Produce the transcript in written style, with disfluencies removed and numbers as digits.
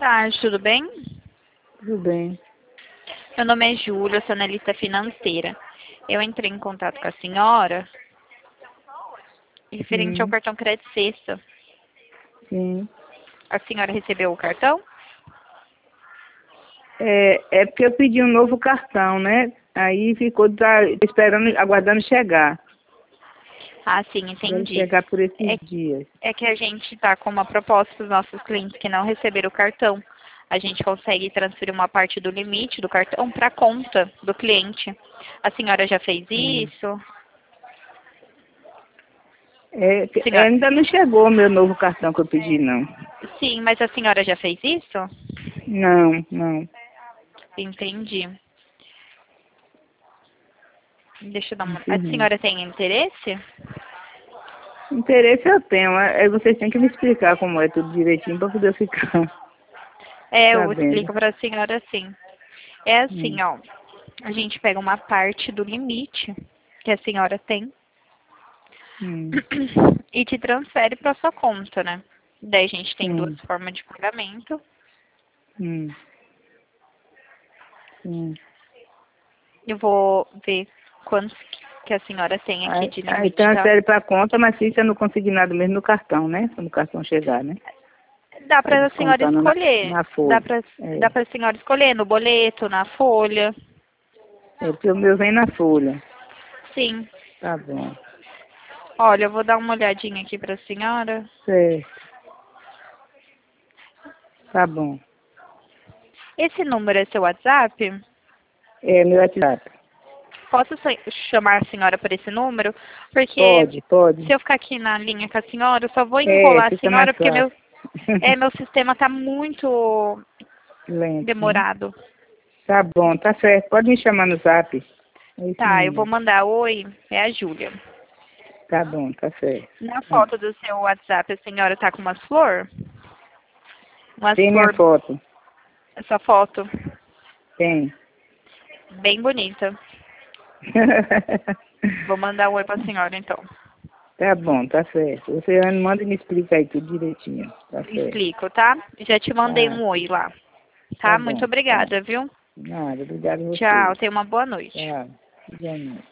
tarde, tudo bem? Tudo bem. Meu nome é Júlia, eu sou analista financeira. Eu entrei em contato com a senhora referente ao Sim, cartão Crédito Sexta. sim. A senhora recebeu o cartão? É porque eu pedi um novo cartão, né? Aí ficou esperando, aguardando chegar. Ah, sim, Deve entendi. chegar por esses É, dias. é que a gente está com uma proposta para os nossos clientes que não receberam o cartão. A gente consegue transferir uma parte do limite do cartão para a conta do cliente. A senhora já fez Hum. isso? Senhora, Ainda não chegou o meu novo cartão que eu pedi, não. sim, mas a senhora já fez isso? Não, não. Entendi. Deixa eu dar Não uma... A fiz não. senhora tem interesse? Interesse eu tenho, aí vocês têm que me explicar como é tudo direitinho para poder ficar É, eu sabendo. explico para a senhora assim. É Hum, assim, ó. A gente pega uma parte do limite que a senhora tem hum, e te transfere para sua conta, né? Daí a gente tem duas sim, formas de pagamento. hum, sim. Eu vou ver quantos que a senhora tem aqui de Aí limite, tá? transfere para a conta, mas fica no consignado mesmo no cartão, né? Quando o cartão chegar, né? Dá Vai para a senhora descontando escolher. na Dá folha. para É, dá para a senhora escolher no boleto, na folha. porque o meu vem na folha. Sim. Tá bom. Olha, eu vou dar uma olhadinha aqui para a senhora. Certo. Tá bom. Esse número é seu WhatsApp? É meu WhatsApp. Posso chamar a senhora por esse número? Porque Pode, pode. se eu ficar aqui na linha com a senhora, eu só vou É, enrolar a fica mais senhora porque fácil. meu sistema está muito Lento, né? demorado. Tá bom, tá certo. Pode me chamar no zap. É esse Tá, eu vou número. mandar oi, é a Júlia. Tá bom, tá certo. Na Tá. foto do seu WhatsApp, a senhora tá com umas flor? Umas Tem minha flor, foto? essa foto, Tem. bem bonita. Vou mandar um oi pra senhora, então. Tá bom, tá certo. Você manda e me explica aí tudo direitinho. Tá certo. Explico, tá? Já te mandei Tá, um oi lá. tá Tá? Muito bom, tá. obrigada, viu? Nada, obrigado a Tchau, você. tenha uma boa noite. Tchau. Igualmente.